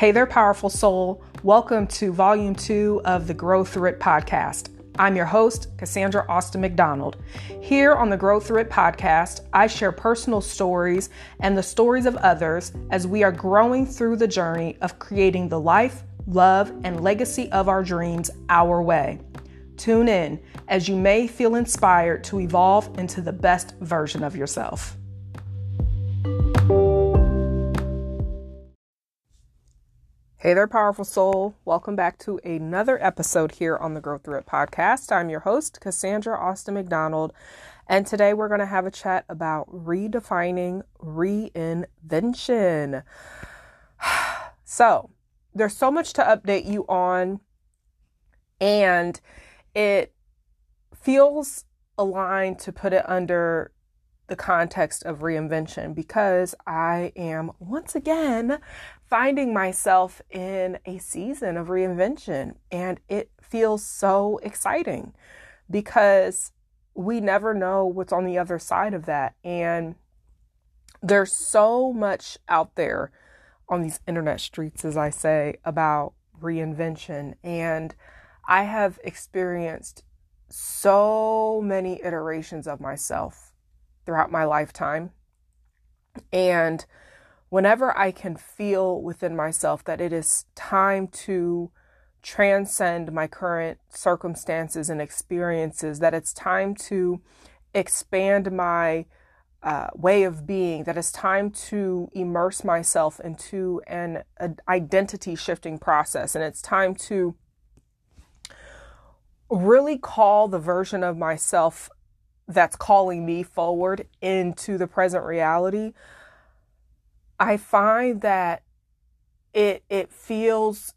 Hey there, powerful soul. Welcome to Volume 2 of the Grow Through It podcast. I'm your host, Cassandra Austin McDonald. Here on the Grow Through It podcast, I share personal stories and the stories of others as we are growing through the journey of creating the life, love, and legacy of our dreams our way. Tune in as you may feel inspired to evolve into the best version of yourself. Hey there, powerful soul. Welcome back to another episode here on the Grow Through It podcast. I'm your host, Cassandra Austin McDonald, and today we're going to have a chat about redefining reinvention. So, there's so much to update you on, and it feels aligned to put it under the context of reinvention because I am once again finding myself in a season of reinvention, and it feels so exciting because we never know what's on the other side of that. And there's so much out there on these internet streets, as I say, about reinvention. And I have experienced so many iterations of myself throughout my lifetime. And whenever I can feel within myself that it is time to transcend my current circumstances and experiences, that it's time to expand my way of being, that it's time to immerse myself into an identity shifting process, and it's time to really call the version of myself that's calling me forward into the present reality, I find that it feels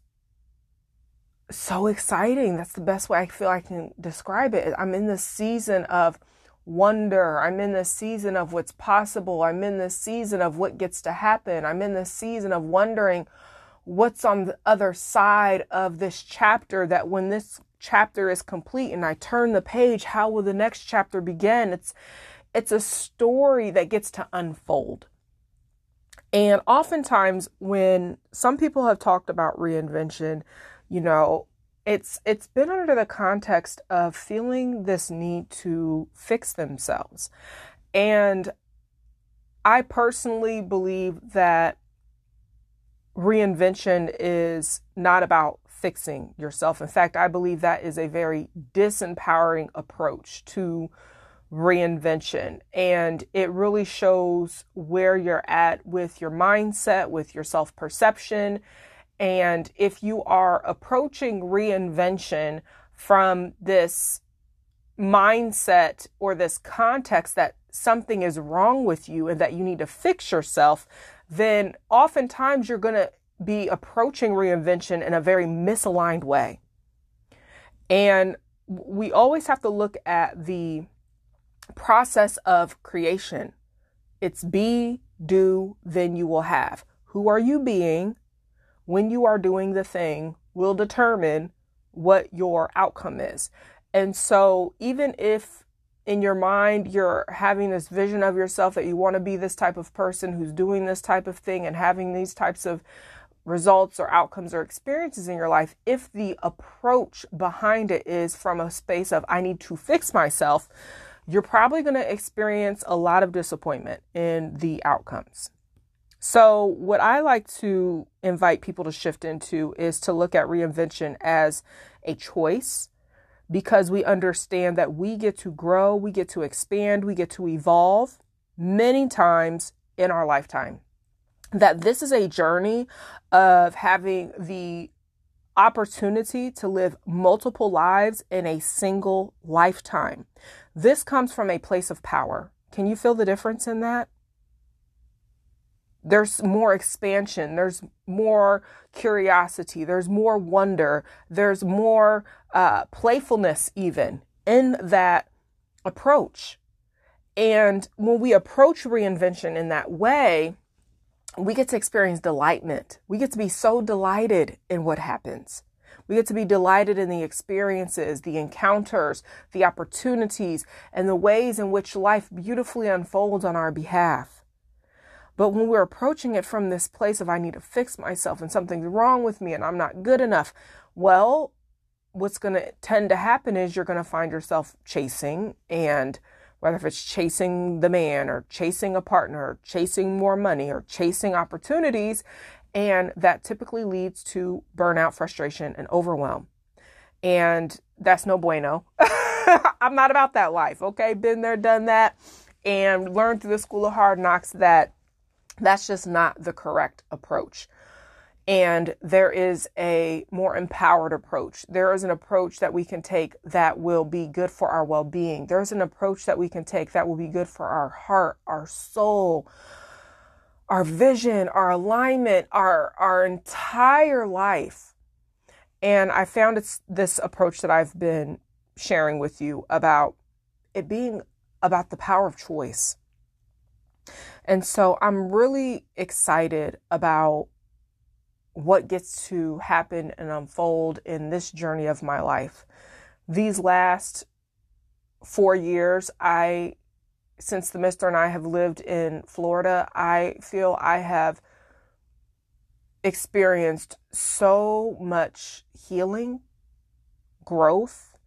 so exciting. That's the best way I feel I can describe it. I'm in this season of wonder. I'm in this season of what's possible. I'm in this season of what gets to happen. I'm in this season of wondering what's on the other side of this chapter, that when this chapter is complete and I turn the page, how will the next chapter begin? It's a story that gets to unfold. And oftentimes when some people have talked about reinvention, you know, it's been under the context of feeling this need to fix themselves. And I personally believe that reinvention is not about fixing yourself. In fact, I believe that is a very disempowering approach to reinvention. And it really shows where you're at with your mindset, with your self-perception. And if you are approaching reinvention from this mindset or this context that something is wrong with you and that you need to fix yourself, then oftentimes you're going to be approaching reinvention in a very misaligned way. And we always have to look at the process of creation. It's be, do, then you will have. Who are you being when you are doing the thing will determine what your outcome is. And so even if in your mind you're having this vision of yourself that you want to be this type of person who's doing this type of thing and having these types of results or outcomes or experiences in your life, if the approach behind it is from a space of I need to fix myself, you're probably going to experience a lot of disappointment in the outcomes. So what I like to invite people to shift into is to look at reinvention as a choice, because we understand that we get to grow, we get to expand, we get to evolve many times in our lifetime. That this is a journey of having the opportunity to live multiple lives in a single lifetime. This comes from a place of power. Can you feel the difference in that? There's more expansion. There's more curiosity. There's more wonder. There's more playfulness even in that approach. And when we approach reinvention in that way, we get to experience delightment. We get to be so delighted in what happens. We get to be delighted in the experiences, the encounters, the opportunities, and the ways in which life beautifully unfolds on our behalf. But when we're approaching it from this place of I need to fix myself and something's wrong with me and I'm not good enough, well, what's going to tend to happen is you're going to find yourself chasing, and whether if it's chasing the man or chasing a partner or chasing more money or chasing opportunities, and that typically leads to burnout, frustration, and overwhelm. And that's no bueno. I'm not about that life. Okay. Been there, done that, and learned through the school of hard knocks that that's just not the correct approach. And there is a more empowered approach. There is an approach that we can take that will be good for our well-being. There's an approach that we can take that will be good for our heart, our soul, our vision, our alignment, our entire life. And I found it's this approach that I've been sharing with you about it being about the power of choice. And so I'm really excited about what gets to happen and unfold in this journey of my life. These last 4 years, since the Mr. and I have lived in Florida, I feel I have experienced so much healing, growth,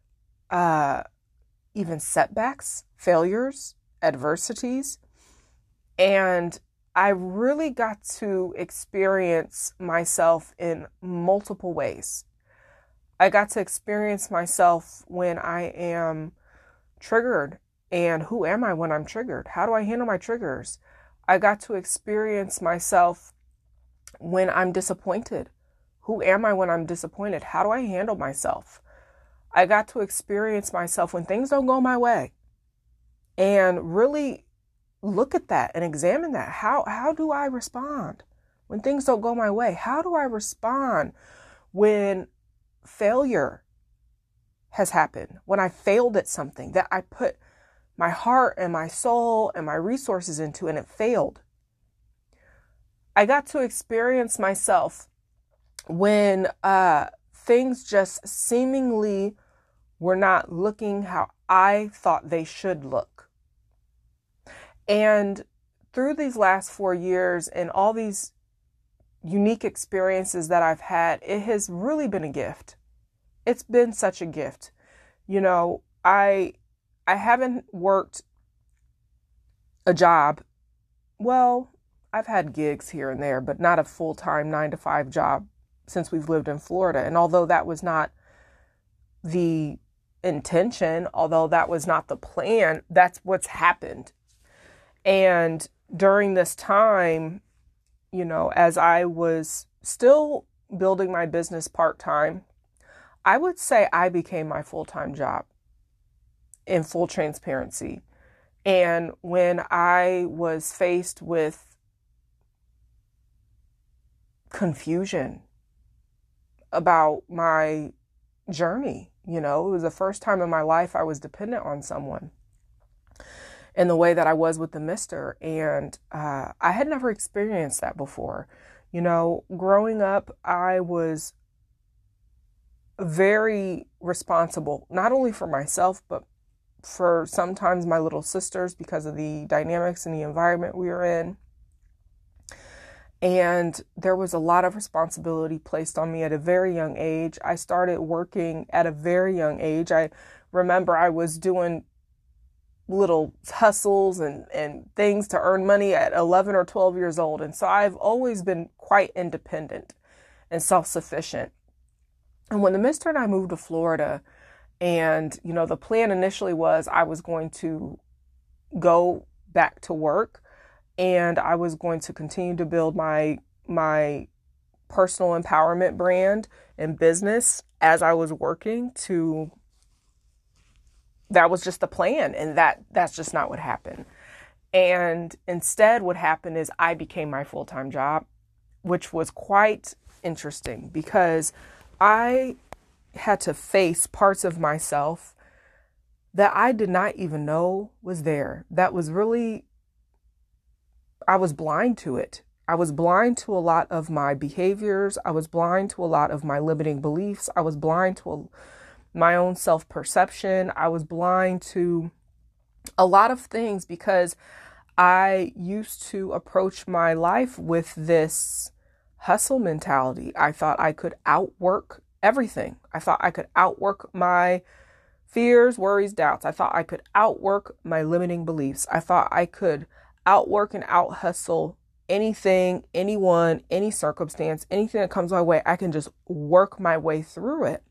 even setbacks, failures, adversities. And I really got to experience myself in multiple ways. I got to experience myself when I am triggered. And who am I when I'm triggered? How do I handle my triggers? I got to experience myself when I'm disappointed. Who am I when I'm disappointed? How do I handle myself? I got to experience myself when things don't go my way, and really look at that and examine that. How do I respond when things don't go my way? How do I respond when failure has happened? When I failed at something that I put my heart and my soul and my resources into and it failed. I got to experience myself when things just seemingly were not looking how I thought they should look. And through these last 4 years and all these unique experiences that I've had, it has really been a gift. It's been such a gift. You know, I haven't worked a job. Well, I've had gigs here and there, but not a full-time 9-to-5 job since we've lived in Florida. And although that was not the intention, although that was not the plan, that's what's happened. And during this time, you know, as I was still building my business part-time, I would say I became my full-time job in full transparency. And when I was faced with confusion about my journey, you know, it was the first time in my life I was dependent on someone in the way that I was with the Mr. And I had never experienced that before. You know, growing up, I was very responsible, not only for myself, but for sometimes my little sisters because of the dynamics and the environment we were in. And there was a lot of responsibility placed on me at a very young age. I started working at a very young age. I remember I was doing little hustles and things to earn money at 11 or 12 years old. And so I've always been quite independent and self-sufficient. And when the Mr. and I moved to Florida, and, you know, the plan initially was I was going to go back to work and I was going to continue to build my personal empowerment brand and business as I was working to, that was just the plan. And that's just not what happened. And instead what happened is I became my full-time job, which was quite interesting because I had to face parts of myself that I did not even know was there. That was really, I was blind to it. I was blind to a lot of my behaviors. I was blind to a lot of my limiting beliefs. I was blind to my own self-perception. I was blind to a lot of things because I used to approach my life with this hustle mentality. I thought I could outwork everything. I thought I could outwork my fears, worries, doubts. I thought I could outwork my limiting beliefs. I thought I could outwork and out hustle anything, anyone, any circumstance, anything that comes my way. I can just work my way through it.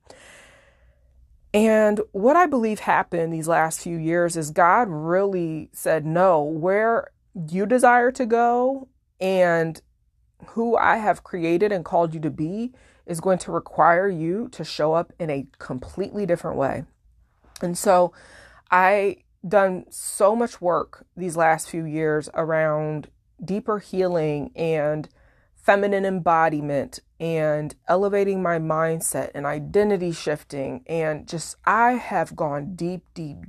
And what I believe happened these last few years is God really said, no, where you desire to go and who I have created and called you to be is going to require you to show up in a completely different way. And so I done so much work these last few years around deeper healing and feminine embodiment and elevating my mindset and identity shifting. And just, I have gone deep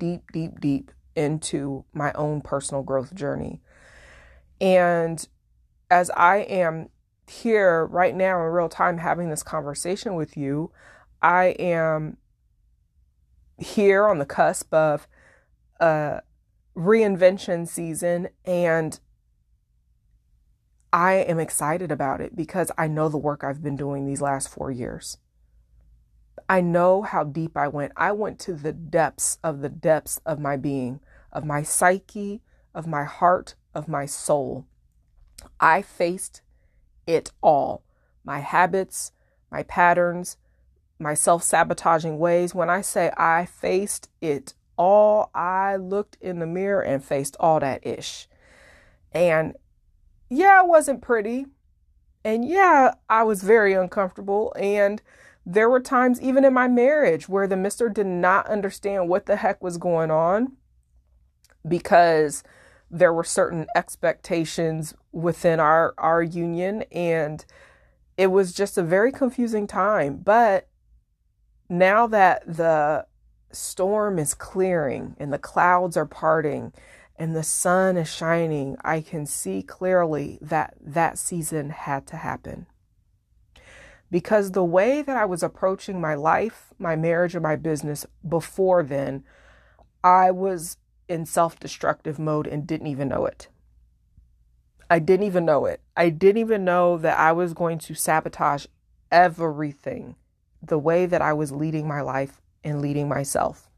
into my own personal growth journey. And as I am here right now in real time having this conversation with you, I am here on the cusp of a reinvention season, and I am excited about it because I know the work I've been doing these last 4 years. I know how deep I went. I went to the depths of my being, of my psyche, of my heart, of my soul. I faced it all. My habits, my patterns, my self-sabotaging ways. When I say I faced it all, I looked in the mirror and faced all that ish. And yeah, it wasn't pretty. And yeah, I was very uncomfortable. And there were times even in my marriage where the mister did not understand what the heck was going on because there were certain expectations within our union. And it was just a very confusing time. But now that the storm is clearing and the clouds are parting and the sun is shining, I can see clearly that that season had to happen. Because the way that I was approaching my life, my marriage, and my business before then, I was in self-destructive mode and didn't even know it. I didn't even know it. I didn't even know that I was going to sabotage everything, the way that I was leading my life and leading myself.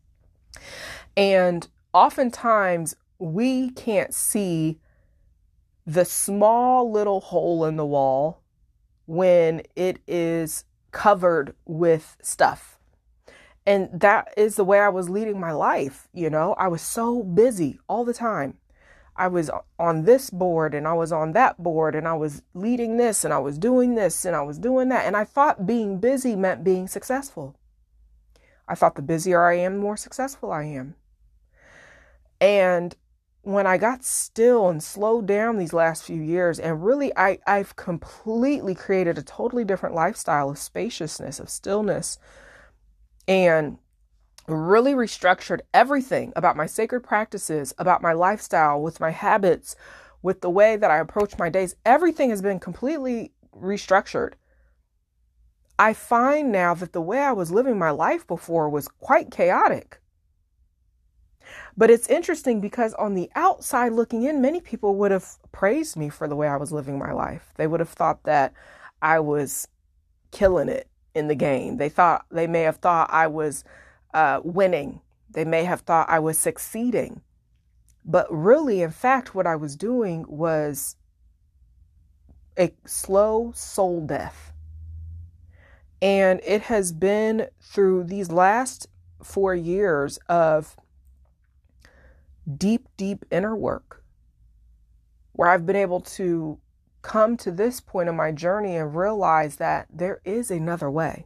And oftentimes we can't see the small little hole in the wall when it is covered with stuff. And that is the way I was leading my life. You know, I was so busy all the time. I was on this board and I was on that board and I was leading this and I was doing this and I was doing that. And I thought being busy meant being successful. I thought the busier I am, the more successful I am. And when I got still and slowed down these last few years, and really I've completely created a totally different lifestyle of spaciousness, of stillness, and really restructured everything about my sacred practices, about my lifestyle, with my habits, with the way that I approach my days. Everything has been completely restructured. I find now that the way I was living my life before was quite chaotic. But it's interesting because on the outside looking in, many people would have praised me for the way I was living my life. They would have thought that I was killing it in the game. They may have thought I was winning. They may have thought I was succeeding. But really, in fact, what I was doing was a slow soul death. And it has been through these last 4 years of deep inner work where I've been able to come to this point in my journey and realize that there is another way.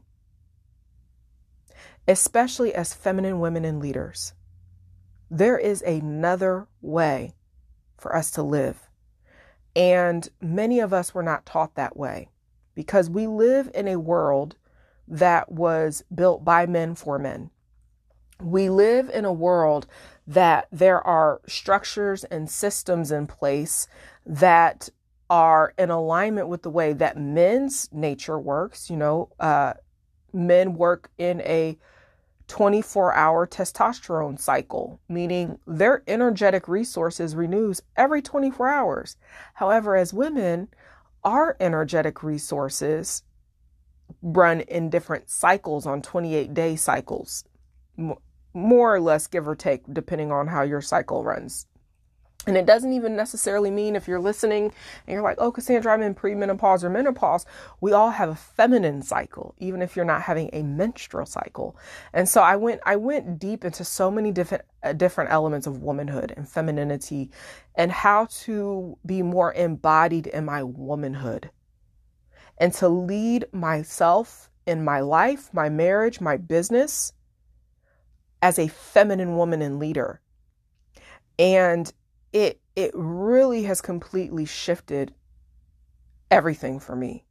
Especially as feminine women and leaders, there is another way for us to live. And many of us were not taught that way because we live in a world that was built by men for men. We live in a world that there are structures and systems in place that are in alignment with the way that men's nature works. You know, men work in a 24-hour testosterone cycle, meaning their energetic resources renews every 24 hours. However, as women, our energetic resources run in different cycles on 28-day cycles, more or less, give or take, depending on how your cycle runs. And it doesn't even necessarily mean, if you're listening and you're like, oh, Cassandra, I'm in premenopause or menopause. We all have a feminine cycle, even if you're not having a menstrual cycle. And so I went deep into so many different elements of womanhood and femininity and how to be more embodied in my womanhood and to lead myself in my life, my marriage, my business as a feminine woman and leader. And it really has completely shifted everything for me.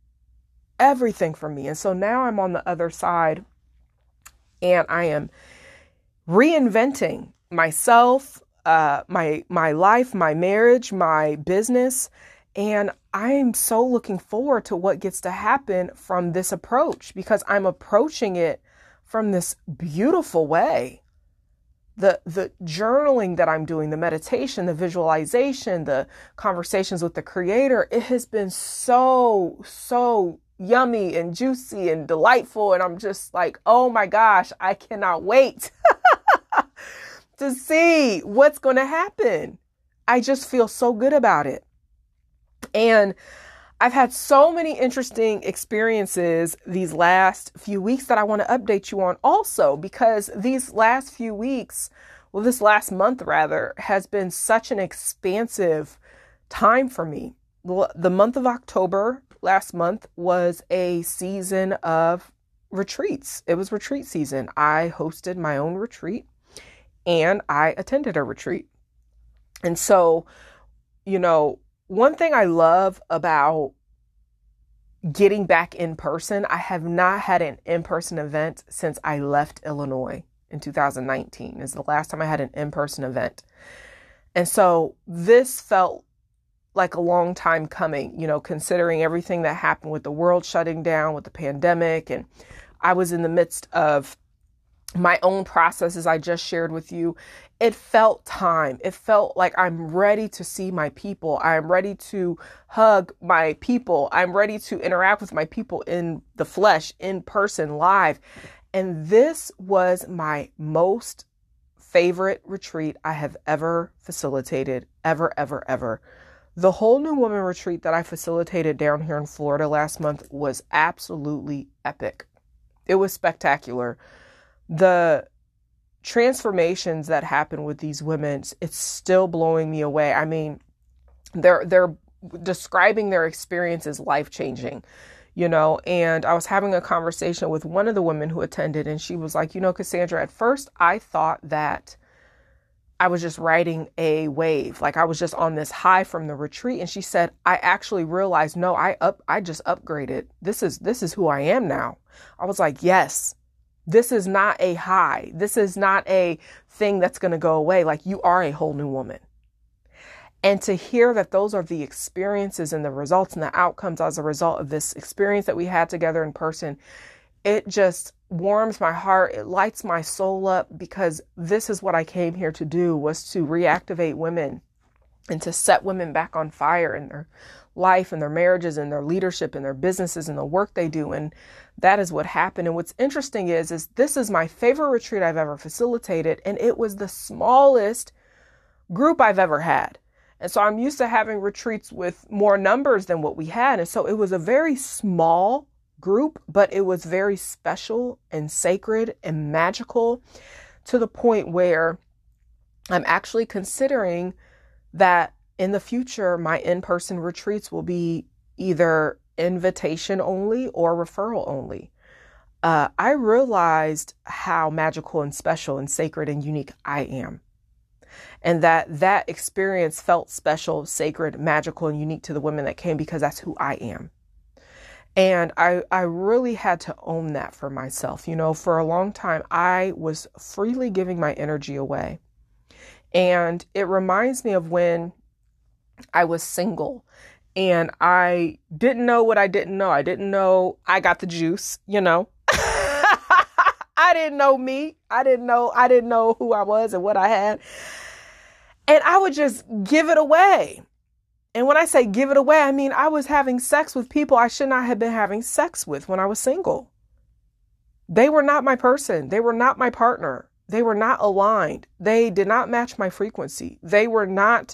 And so now I'm on the other side and I am reinventing myself, my life, my marriage, my business. And I'm so looking forward to what gets to happen from this approach, because I'm approaching it from this beautiful way. The journaling that I'm doing, the meditation, the visualization, the conversations with the Creator, it has been so yummy and juicy and delightful. And I'm just like, oh my gosh, I cannot wait to see what's going to happen. I just feel so good about it. And I've had so many interesting experiences these last few weeks that I want to update you on also, because these last few weeks, well, this last month rather, has been such an expansive time for me. The month of October last month was a season of retreats. It was retreat season. I hosted my own retreat and I attended a retreat. And so, one thing I love about getting back in person, I have not had an in-person event since I left Illinois in 2019 is the last time I had an in-person event. And so this felt like a long time coming, considering everything that happened with the world shutting down, with the pandemic. And I was in the midst of my own processes I just shared with you. It felt time. It felt like I'm ready to see my people. I'm ready to hug my people. I'm ready to interact with my people in the flesh, in person, live. And this was my most favorite retreat I have ever facilitated, ever. The Whole New Woman retreat that I facilitated down here in Florida last month was absolutely epic. It was spectacular. The transformations that happen with these women, it's still blowing me away. I mean, they're describing their experience as life-changing, and I was having a conversation with one of the women who attended, and she was like, Cassandra, at first I thought that I was just riding a wave. Like I was just on this high from the retreat. And she said, I actually realized, no, I just upgraded. This is who I am now. I was like, yes. This is not a high. This is not a thing that's going to go away. Like, you are a whole new woman. And to hear that those are the experiences and the results and the outcomes as a result of this experience that we had together in person, it just warms my heart. It lights my soul up, because this is what I came here to do, was to reactivate women and to set women back on fire in their life and their marriages and their leadership and their businesses and the work they do. And that is what happened. And what's interesting is this is my favorite retreat I've ever facilitated. And it was the smallest group I've ever had. And so I'm used to having retreats with more numbers than what we had. And so it was a very small group, but it was very special and sacred and magical, to the point where I'm actually considering that in the future, my in-person retreats will be either invitation only or referral only. I realized how magical and special and sacred and unique I am. And that experience felt special, sacred, magical, and unique to the women that came, because that's who I am. And I really had to own that for myself. For a long time, I was freely giving my energy away. And it reminds me of when I was single and I didn't know what I didn't know. I didn't know I got the juice, I I didn't know me. I didn't know who I was and what I had. And I would just give it away. And when I say give it away, I mean, I was having sex with people I should not have been having sex with when I was single. They were not my person. They were not my partner. They were not aligned. They did not match my frequency. They were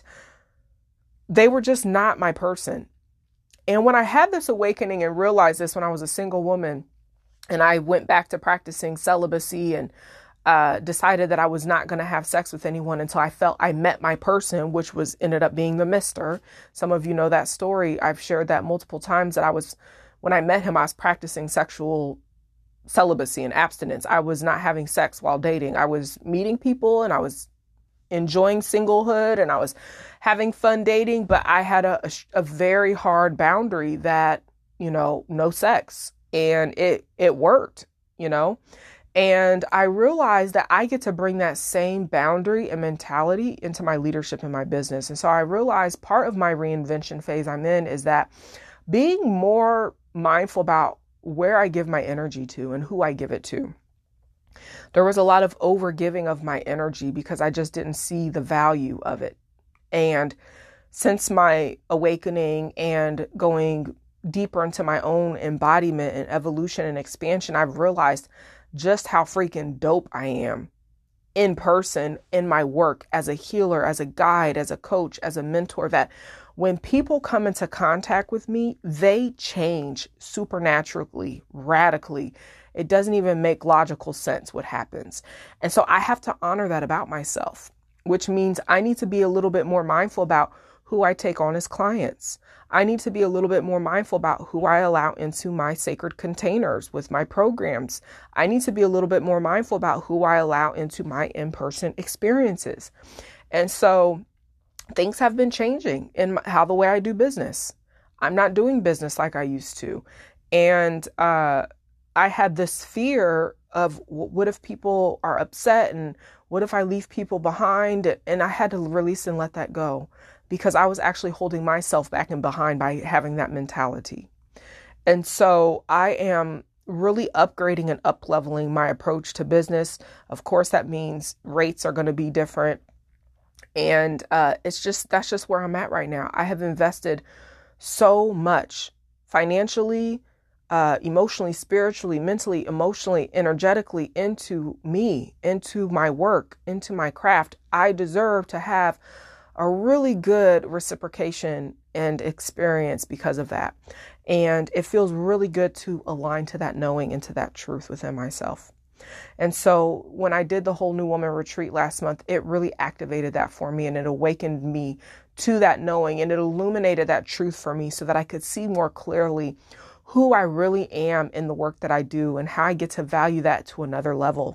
just not my person. And when I had this awakening and realized this when I was a single woman, and I went back to practicing celibacy and decided that I was not going to have sex with anyone until I felt I met my person, which ended up being the Mister. Some of you know that story. I've shared that multiple times that when I met him, I was practicing sexual celibacy and abstinence. I was not having sex while dating. I was meeting people and I was enjoying singlehood and I was having fun dating, but I had a very hard boundary that, no sex. And it worked, and I realized that I get to bring that same boundary and mentality into my leadership in my business. And so I realized part of my reinvention phase I'm in is that being more mindful about where I give my energy to and who I give it to. There was a lot of overgiving of my energy because I just didn't see the value of it. And since my awakening and going deeper into my own embodiment and evolution and expansion, I've realized just how freaking dope I am in person, in my work, as a healer, as a guide, as a coach, as a mentor, that when people come into contact with me, they change supernaturally, radically. It doesn't even make logical sense what happens. And so I have to honor that about myself, which means I need to be a little bit more mindful about who I take on as clients. I need to be a little bit more mindful about who I allow into my sacred containers with my programs. I need to be a little bit more mindful about who I allow into my in-person experiences. And so things have been changing in the way I do business. I'm not doing business like I used to. And I had this fear of what if people are upset and what if I leave people behind? And I had to release and let that go, because I was actually holding myself back and behind by having that mentality. And so I am really upgrading and up-leveling my approach to business. Of course, that means rates are going to be different. And that's just where I'm at right now. I have invested so much financially, emotionally, spiritually, mentally, emotionally, energetically into me, into my work, into my craft. I deserve to have a really good reciprocation and experience because of that. And it feels really good to align to that knowing and to that truth within myself. And so when I did the Whole New Woman retreat last month, it really activated that for me, and it awakened me to that knowing, and it illuminated that truth for me so that I could see more clearly who I really am in the work that I do and how I get to value that to another level.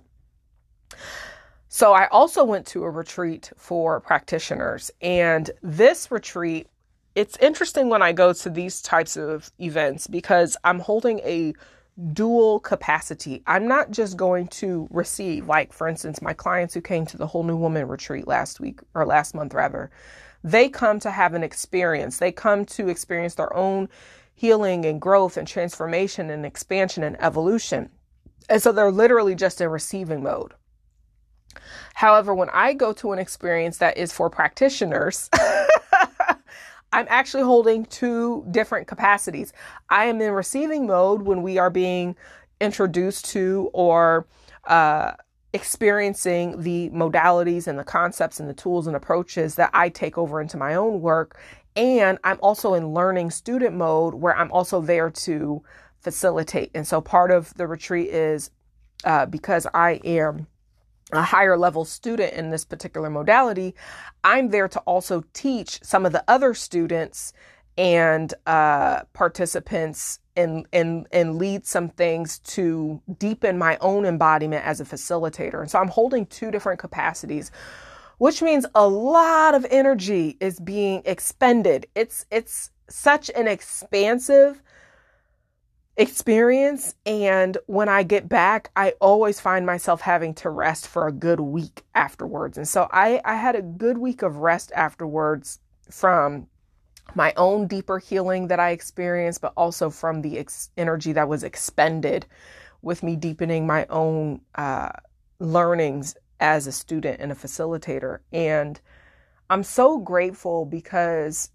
So I also went to a retreat for practitioners, and this retreat, it's interesting when I go to these types of events because I'm holding a dual capacity. I'm not just going to receive, like, for instance, my clients who came to the Whole New Woman retreat last month, they come to have an experience. They come to experience their own healing and growth and transformation and expansion and evolution. And so they're literally just in receiving mode. However, when I go to an experience that is for practitioners, I'm actually holding two different capacities. I am in receiving mode when we are being introduced to or experiencing the modalities and the concepts and the tools and approaches that I take over into my own work. And I'm also in learning student mode where I'm also there to facilitate. And so part of the retreat is because I am a higher level student in this particular modality, I'm there to also teach some of the other students and participants and lead some things to deepen my own embodiment as a facilitator. And so I'm holding two different capacities, which means a lot of energy is being expended. It's such an expansive experience. And when I get back, I always find myself having to rest for a good week afterwards. And so I had a good week of rest afterwards from my own deeper healing that I experienced, but also from the energy that was expended with me deepening my own learnings as a student and a facilitator. And I'm so grateful because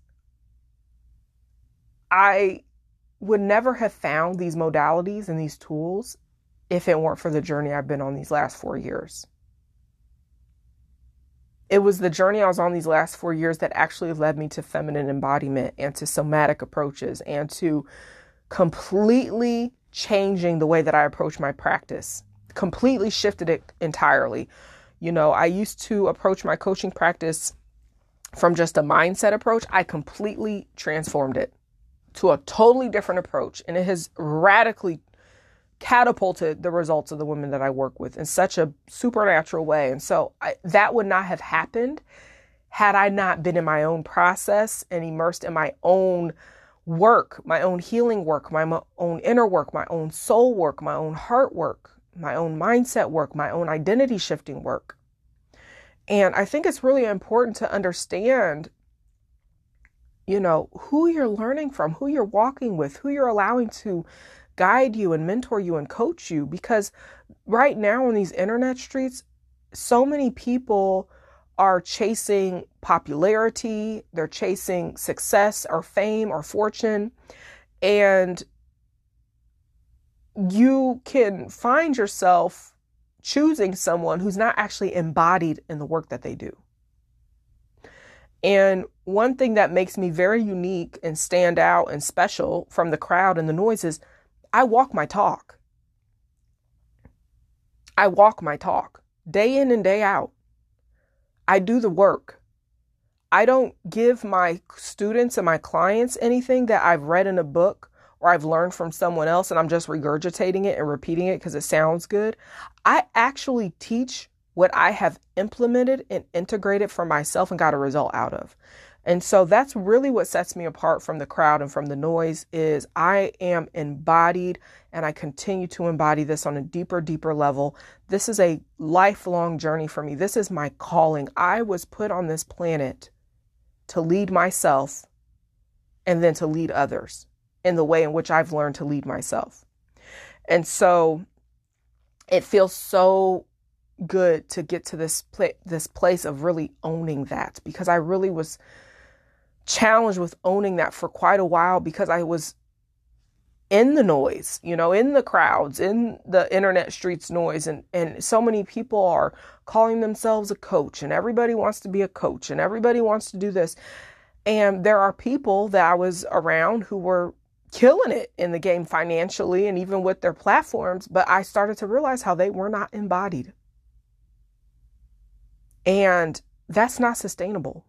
I would never have found these modalities and these tools if it weren't for the journey I've been on these last 4 years. It was the journey I was on these last 4 years that actually led me to feminine embodiment and to somatic approaches and to completely changing the way that I approach my practice, completely shifted it entirely. You know, I used to approach my coaching practice from just a mindset approach. I completely transformed it to a totally different approach. And it has radically catapulted the results of the women that I work with in such a supernatural way. And so that would not have happened had I not been in my own process and immersed in my own work, my own healing work, my own inner work, my own soul work, my own heart work, my own mindset work, my own identity shifting work. And I think it's really important to understand, you know, who you're learning from, who you're walking with, who you're allowing to guide you and mentor you and coach you. Because right now on these internet streets, so many people are chasing popularity, they're chasing success or fame or fortune, and you can find yourself choosing someone who's not actually embodied in the work that they do. And one thing that makes me very unique and stand out and special from the crowd and the noise is I walk my talk. I walk my talk day in and day out. I do the work. I don't give my students and my clients anything that I've read in a book or I've learned from someone else and I'm just regurgitating it and repeating it because it sounds good. I actually teach what I have implemented and integrated for myself and got a result out of. And so that's really what sets me apart from the crowd and from the noise is I am embodied and I continue to embody this on a deeper, deeper level. This is a lifelong journey for me. This is my calling. I was put on this planet to lead myself and then to lead others in the way in which I've learned to lead myself. And so it feels so good to get to this place of really owning that, because I really was challenged with owning that for quite a while because I was in the noise, you know, in the crowds, in the internet streets noise. And so many people are calling themselves a coach and everybody wants to be a coach and everybody wants to do this. And there are people that I was around who were killing it in the game financially and even with their platforms. But I started to realize how they were not embodied. And that's not sustainable.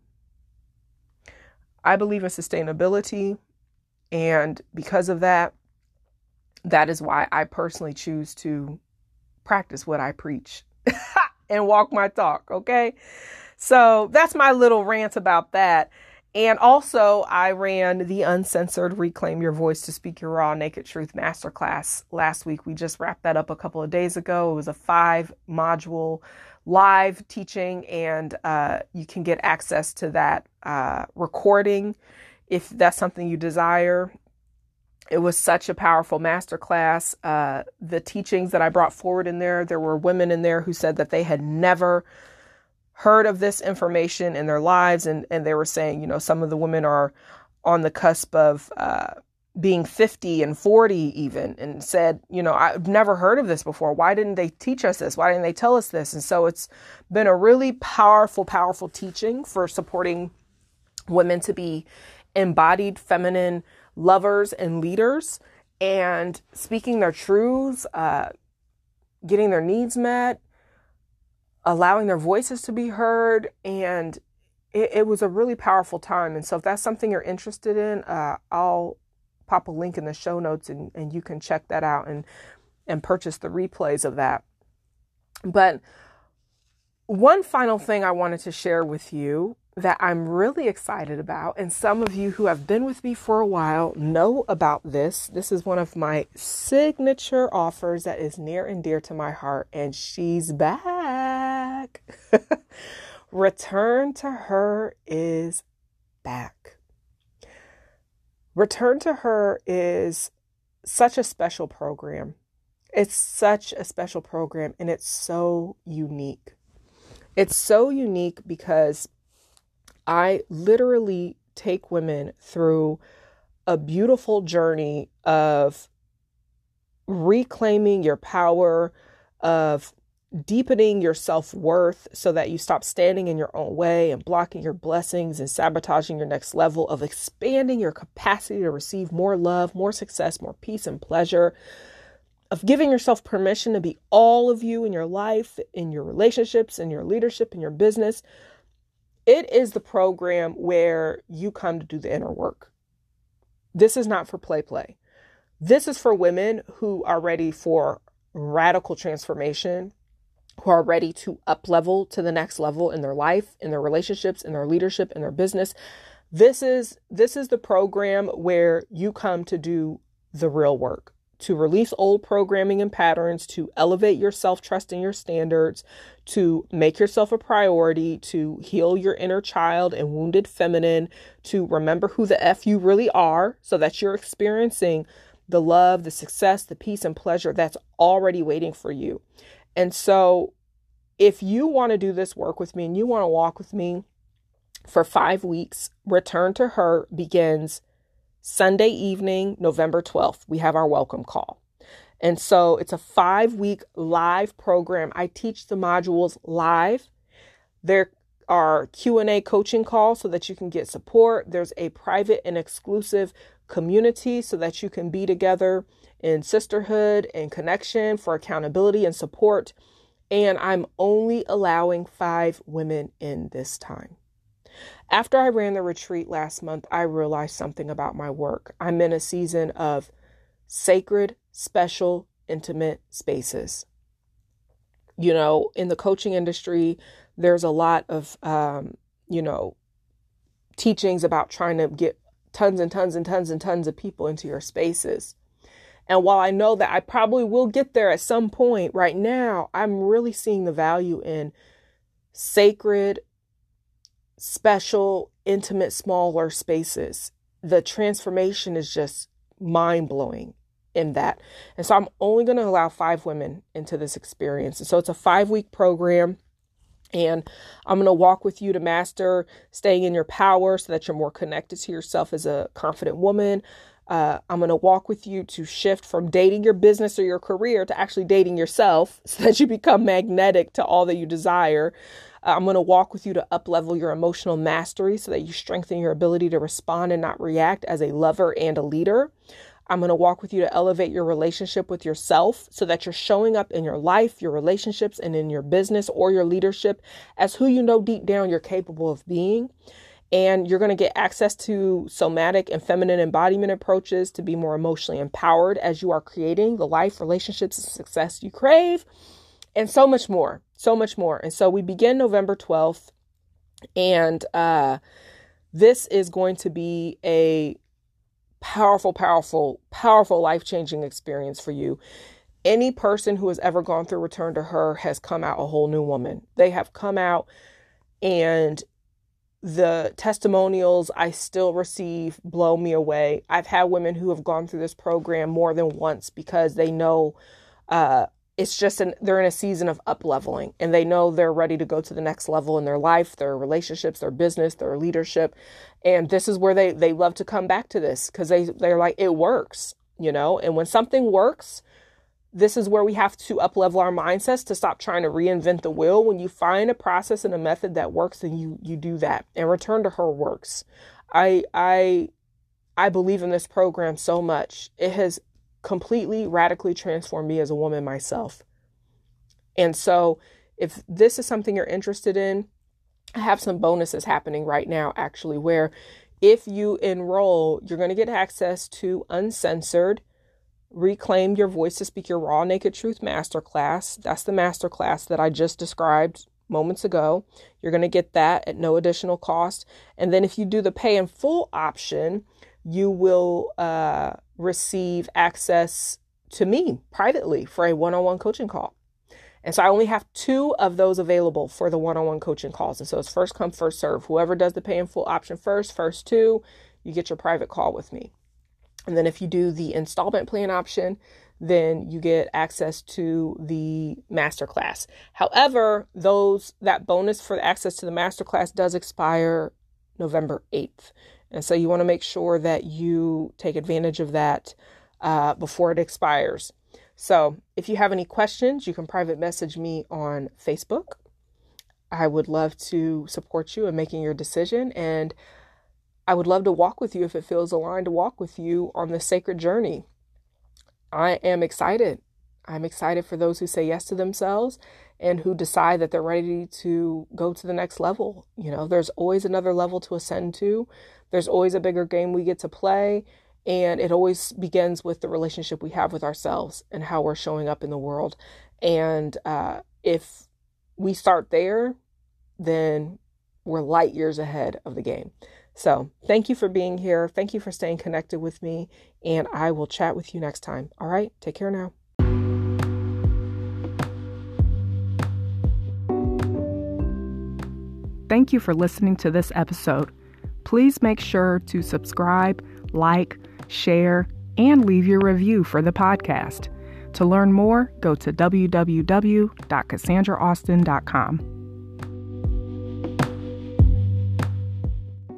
I believe in sustainability. And because of that, that is why I personally choose to practice what I preach and walk my talk. Okay. So that's my little rant about that. And also I ran the Uncensored Reclaim Your Voice to Speak Your Raw Naked Truth Masterclass last week. We just wrapped that up a couple of days ago. It was a 5-module live teaching, and you can get access to that recording if that's something you desire. It was such a powerful masterclass. The teachings that I brought forward in there were women in there who said that they had never heard of this information in their lives. And they were saying, you know, some of the women are on the cusp of being 50 and 40 even, and said, you know, I've never heard of this before. Why didn't they teach us this? Why didn't they tell us this? And so it's been a really powerful, powerful teaching for supporting women to be embodied feminine lovers and leaders and speaking their truths, getting their needs met, allowing their voices to be heard. And it was a really powerful time. And so if that's something you're interested in, I'll pop a link in the show notes and you can check that out and purchase the replays of that. But one final thing I wanted to share with you that I'm really excited about, and some of you who have been with me for a while know about this. This is one of my signature offers that is near and dear to my heart, and she's back. Return to Her is back. Return to Her is such a special program. It's such a special program, and it's so unique. It's so unique because I literally take women through a beautiful journey of reclaiming your power, of deepening your self-worth so that you stop standing in your own way and blocking your blessings and sabotaging your next level, of expanding your capacity to receive more love, more success, more peace and pleasure, of giving yourself permission to be all of you in your life, in your relationships, in your leadership, in your business. It is the program where you come to do the inner work. This is not for play. This is for women who are ready for radical transformation, who are ready to up level to the next level in their life, in their relationships, in their leadership, in their business. This is the program where you come to do the real work, to release old programming and patterns, to elevate your self-trust and your standards, to make yourself a priority, to heal your inner child and wounded feminine, to remember who the F you really are so that you're experiencing the love, the success, the peace and pleasure that's already waiting for you. And so if you want to do this work with me and you want to walk with me for 5 weeks, Return to Her begins Sunday evening, November 12th. We have our welcome call. And so it's a 5-week live program. I teach the modules live. There are Q&A coaching calls so that you can get support. There's a private and exclusive community so that you can be together in sisterhood and connection for accountability and support. And I'm only allowing 5 women in this time. After I ran the retreat last month, I realized something about my work. I'm in a season of sacred, special, intimate spaces. You know, in the coaching industry, there's a lot of, teachings about trying to get tons and tons and tons and tons of people into your spaces. And while I know that I probably will get there at some point, right now, I'm really seeing the value in sacred, special, intimate, smaller spaces. The transformation is just mind-blowing in that. And so I'm only going to allow 5 women into this experience. And so it's a 5-week program. And I'm going to walk with you to master staying in your power so that you're more connected to yourself as a confident woman. I'm going to walk with you to shift from dating your business or your career to actually dating yourself so that you become magnetic to all that you desire. I'm going to walk with you to up-level your emotional mastery so that you strengthen your ability to respond and not react as a lover and a leader. I'm going to walk with you to elevate your relationship with yourself so that you're showing up in your life, your relationships, and in your business or your leadership as who you know deep down you're capable of being. And you're going to get access to somatic and feminine embodiment approaches to be more emotionally empowered as you are creating the life, relationships, and success you crave, and so much more, so much more. And so we begin November 12th, and this is going to be a powerful, powerful, powerful, life-changing experience for you. Any person who has ever gone through Return to Her has come out a whole new woman. They have come out, and the testimonials I still receive blow me away. I've had women who have gone through this program more than once because they know it's just they're in a season of up-leveling, and they know they're ready to go to the next level in their life, their relationships, their business, their leadership. And this is where they love to come back to this because they're like, it works, you know? And when something works, this is where we have to up-level our mindsets to stop trying to reinvent the wheel. When you find a process and a method that works, then you do that. And Return to Her works. I believe in this program so much. It has completely, radically transformed me as a woman myself. And so if this is something you're interested in, I have some bonuses happening right now, actually, where if you enroll, you're going to get access to Uncensored, Reclaim Your Voice to Speak Your Raw Naked Truth Masterclass. That's the masterclass that I just described moments ago. You're going to get that at no additional cost. And then if you do the pay in full option, you will receive access to me privately for a one-on-one coaching call. And so I only have 2 of those available for the one-on-one coaching calls. And so it's first come, first serve. Whoever does the pay in full option first 2, you get your private call with me. And then if you do the installment plan option, then you get access to the masterclass. However, that bonus for the access to the masterclass does expire November 8th. And so you want to make sure that you take advantage of that before it expires. So if you have any questions, you can private message me on Facebook. I would love to support you in making your decision, and I would love to walk with you if it feels aligned to walk with you on this sacred journey. I am excited. I'm excited for those who say yes to themselves and who decide that they're ready to go to the next level. You know, there's always another level to ascend to. There's always a bigger game we get to play. And it always begins with the relationship we have with ourselves and how we're showing up in the world. And if we start there, then we're light years ahead of the game. So thank you for being here. Thank you for staying connected with me. And I will chat with you next time. All right. Take care now. Thank you for listening to this episode. Please make sure to subscribe, like, share, and leave your review for the podcast. To learn more, go to www.cassandraaustin.com.